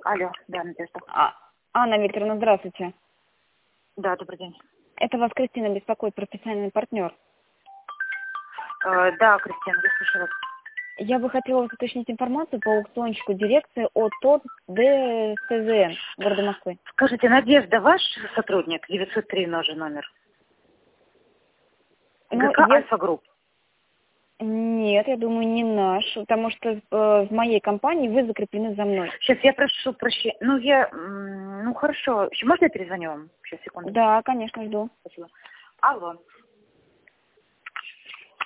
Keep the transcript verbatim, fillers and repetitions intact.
Алло, да, Надежда. А, Анна Викторовна, здравствуйте. Да, добрый день. Это вас Кристина беспокоит, профессиональный партнер. Э, да, Кристина, я слышу вас. Я бы хотела вас уточнить информацию по аукционщику дирекции от ТОТ ДСЗН города Москвы. Скажите, Надежда, ваш сотрудник? девятьсот три ножи номер. Ну, ГК я- Альфа-Групп. Нет, я думаю, не наш, потому что э, в моей компании вы закреплены за мной. Сейчас я прошу прощения. Ну, я... м, Ну, хорошо. Еще можно я перезвоню вам? Сейчас, секунду. Да, конечно, жду. Спасибо. Алло.